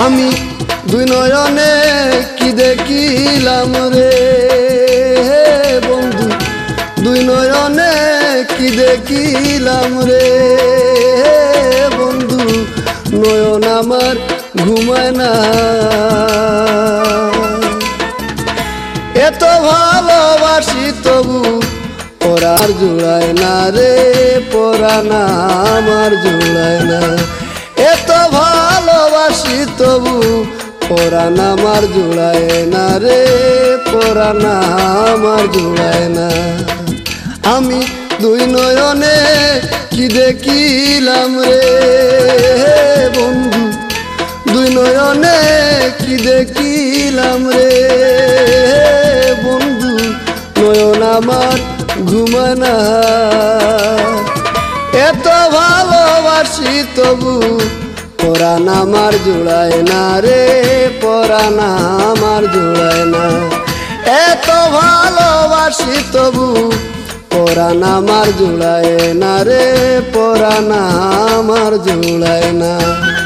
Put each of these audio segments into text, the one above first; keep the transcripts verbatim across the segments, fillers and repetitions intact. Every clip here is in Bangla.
আমি দুই নয়নে কি দেখিলাম রে বন্ধু, দুই নয়নে কি দেখিলাম রে বন্ধু, নয়ন আমার ঘুমায় না। এত ভালোবাসি তবু পরার জোড়ায় না রে, পরাণ আমার জোড়ায় না। এত ভালোবাসি তবু পরাণ আমার জোড়ায় না রে, পরাণ আমার জোড়ায় না। আমি দুই নয়নে কি দেখিলাম রে বন্ধু, দুই নয়নে কি দেখিলাম রে বন্ধু, নয়ন আমার ঘুমায় না। এত ভালোবাসি তবু পরাণ আমার জোড়ায় না রে, পরাণ আমার জোড়ায় না। এত ভালোবাসি তবু পরাণ আমার জোড়ায় না রে, পরাণ আমার জোড়ায় না।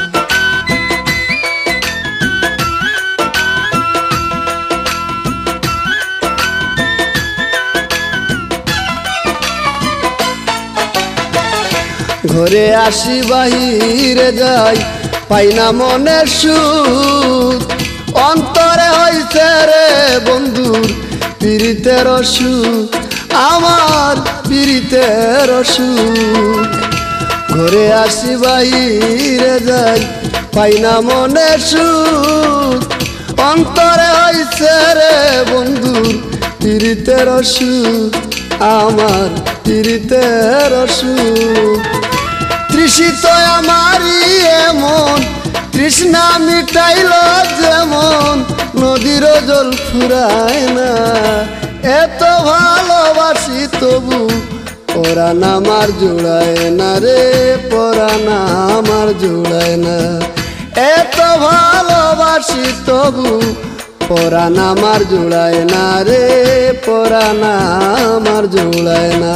ঘরে আসি বাহিরে যাই, পাই না মনের সুখ, অন্তরে হইছে রে বন্ধুর পীড়িতের সুখ, আমার পীড়িতের সুখ। ঘরে আসি বাহিরে যাই, পাই না মনের সুখ, অন্তরে হইছে রে বন্ধুর পীড়িতের সুখ, আমার পীড়িতের সুখ। তৃষিত আমারি এমন তৃষ্ণা মিটাইল যেমন, নদীর জল ফুরায় না। এত ভালোবাসি তবু পরাণ আমার জোড়ায় না রে, পরাণ আমার জোড়ায় না। এত ভালোবাসি তবু পরাণ আমার জোড়ায় না রে, পরাণ আমার জোড়ায় না।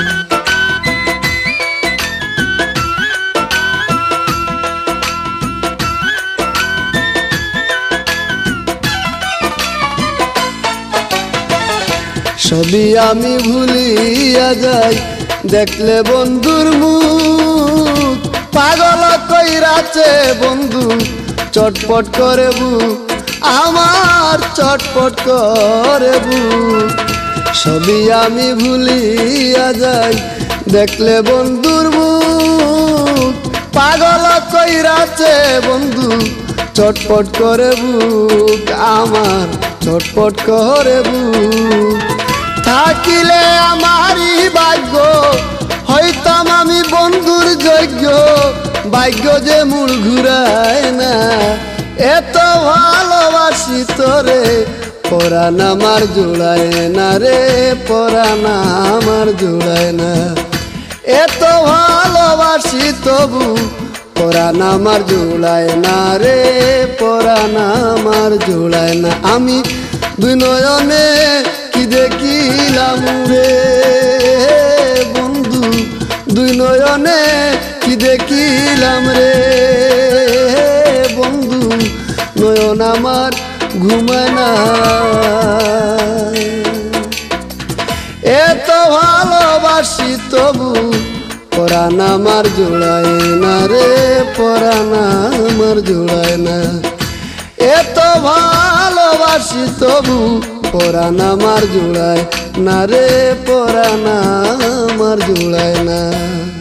সবই আমি ভুলিয়া যাই দেখলে বন্ধুর মুখ, পাগল কইরাছে বন্ধু চটপট করে বুক, আমার চটপট করে বুক। সবই আমি ভুলিয়া যাই দেখলে বন্ধুর মুখ, পাগল কইরাছে বন্ধু চটপট করে বুক, আমার চটপট করে বুক। থাকিলে আমারই ভাগ্য হইতাম আমি বন্ধুর যোগ্য, ভাগ্য যে মূল ঘুরায় না। এত ভালোবাসি তোরে পরাণ আমার জোড়ায় না রে, পরাণ আমার জোড়ায় না। এত ভালোবাসি তবু পরাণ আমার জোড়ায় না রে, পরাণ আমার জোড়ায় না। আমি দুই নয়নে কি দেখিলাম রে বন্ধু, দুই নয়নে কি দেখিলাম রে বন্ধু, নয়ন আমার ঘুমায় না। এত ভালোবাসি তবু পরাণ আমার জোড়ায় না রে, পরাণ আমার জোড়ায় না। এত ভালোবাসি তবু পরাণ আমার জোড়ায় না রে, পরাণ আমার জোড়ায় না।